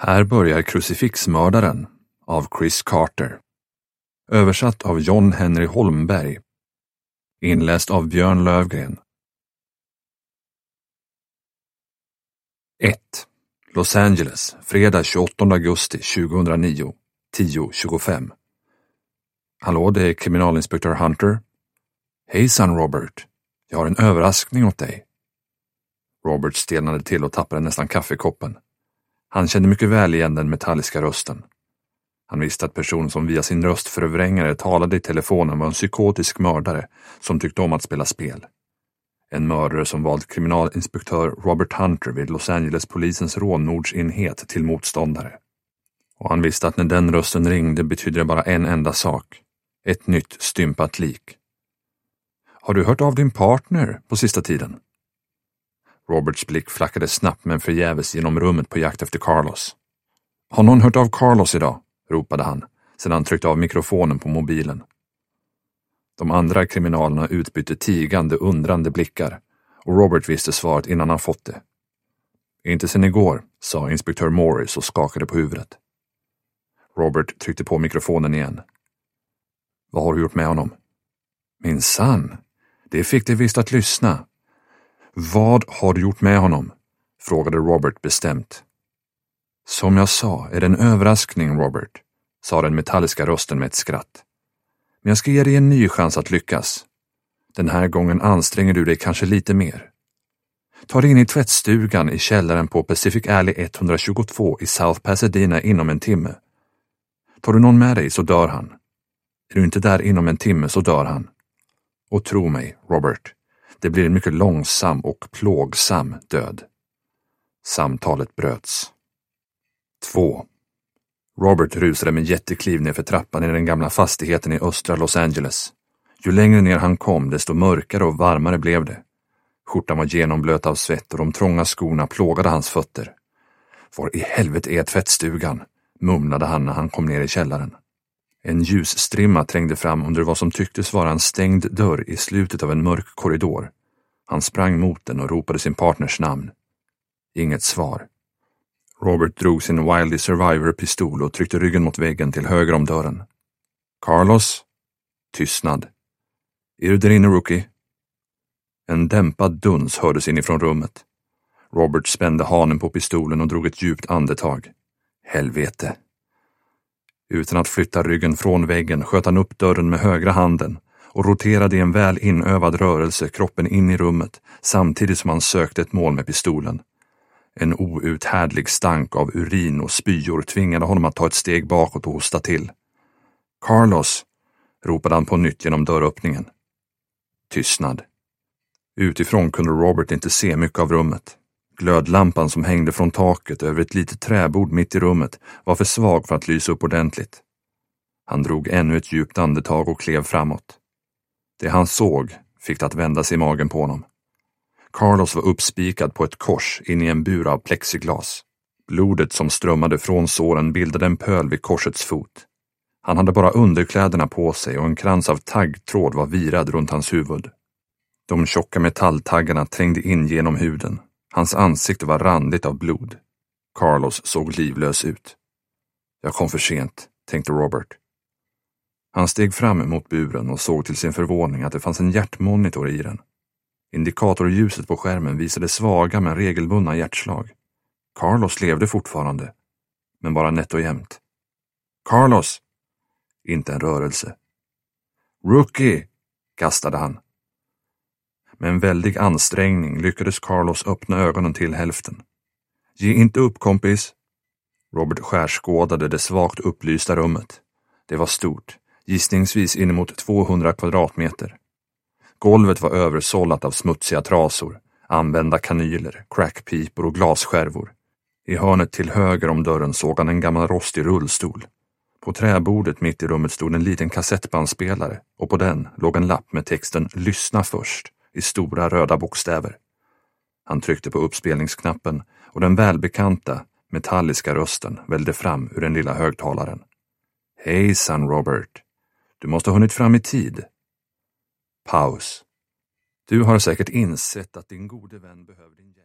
Här börjar Krucifixmördaren av Chris Carter. Översatt av John Henry Holmberg. Inläst av Björn Lövgren. 1. Los Angeles, fredag 28 augusti 2009, 10:25. Hallå, det är kriminalinspektör Hunter. Hejsan Robert, jag har en överraskning åt dig. Robert stelnade till och tappade nästan kaffekoppen. Han kände mycket väl igen den metalliska rösten. Han visste att personen som via sin röstförvrängare talade i telefonen var en psykotisk mördare som tyckte om att spela spel. En mördare som valt kriminalinspektör Robert Hunter vid Los Angeles-polisens rånmordsenhet till motståndare. Och han visste att när den rösten ringde betydde det bara en enda sak. Ett nytt stympat lik. Har du hört av din partner på sista tiden? Roberts blick flackade snabbt men förgäves genom rummet på jakt efter Carlos. Har någon hört av Carlos idag? Ropade han, sedan han tryckte av mikrofonen på mobilen. De andra kriminalerna utbytte tigande, undrande blickar, och Robert visste svaret innan han fått det. Inte sen igår, sa inspektör Morris och skakade på huvudet. Robert tryckte på mikrofonen igen. Vad har du gjort med honom? Min son, det fick dig visst att lyssna. Vad har du gjort med honom? Frågade Robert bestämt. Som jag sa är det en överraskning, Robert, sa den metalliska rösten med ett skratt. Men jag ska ge dig en ny chans att lyckas. Den här gången anstränger du dig kanske lite mer. Ta dig in i tvättstugan i källaren på Pacific Alley 122 i South Pasadena inom en timme. Tar du någon med dig så dör han. Är du inte där inom en timme så dör han. Och tro mig, Robert, det blir en mycket långsam och plågsam död. Samtalet bröts. 2. Robert rusade med jättekliv ner för trappan i den gamla fastigheten i östra Los Angeles. Ju längre ner han kom, desto mörkare och varmare blev det. Skjortan var genomblöt av svett och de trånga skorna plågade hans fötter. Var i helvete är tvättstugan? Mumlade han när han kom ner i källaren. En ljusstrimma trängde fram under vad som tycktes vara en stängd dörr i slutet av en mörk korridor. Han sprang mot den och ropade sin partners namn. Inget svar. Robert drog sin Wildey Survivor-pistol och tryckte ryggen mot väggen till höger om dörren. Carlos? Tystnad. Är du där inne, rookie? En dämpad duns hördes inifrån rummet. Robert spände hanen på pistolen och drog ett djupt andetag. Helvete. Utan att flytta ryggen från väggen sköt han upp dörren med högra handen och roterade i en väl inövad rörelse kroppen in i rummet samtidigt som han sökte ett mål med pistolen. En outhärdlig stank av urin och spyor tvingade honom att ta ett steg bakåt och hosta till. Carlos, ropade han på nytt genom dörröppningen. Tystnad. Utifrån kunde Robert inte se mycket av rummet. Glödlampan som hängde från taket över ett litet träbord mitt i rummet var för svag för att lysa upp ordentligt. Han drog ännu ett djupt andetag och klev framåt. Det han såg fick det att vända sig i magen på honom. Carlos var uppspikad på ett kors in i en bur av plexiglas. Blodet som strömmade från såren bildade en pöl vid korsets fot. Han hade bara underkläderna på sig och en krans av taggtråd var virad runt hans huvud. De tjocka metalltaggarna trängde in genom huden. Hans ansikte var randigt av blod. Carlos såg livlös ut. Jag kom för sent, tänkte Robert. Han steg fram mot buren och såg till sin förvåning att det fanns en hjärtmonitor i den. Indikatorljuset på skärmen visade svaga men regelbundna hjärtslag. Carlos levde fortfarande, men bara nätt och jämnt. Carlos! Inte en rörelse. Rookie! Gastade han. Med en väldig ansträngning lyckades Carlos öppna ögonen till hälften. Ge inte upp, kompis! Robert skärskådade det svagt upplysta rummet. Det var stort, gissningsvis inemot 200 kvadratmeter. Golvet var översållat av smutsiga trasor, använda kanyler, crackpipor och glasskärvor. I hörnet till höger om dörren såg han en gammal rostig rullstol. På träbordet mitt i rummet stod en liten kassettbandspelare och på den låg en lapp med texten Lyssna först i stora röda bokstäver. Han tryckte på uppspelningsknappen och den välbekanta, metalliska rösten vällde fram ur den lilla högtalaren. Hejsan Robert, du måste ha hunnit fram i tid. Paus. Du har säkert insett att din gode vän behöver din hjälp.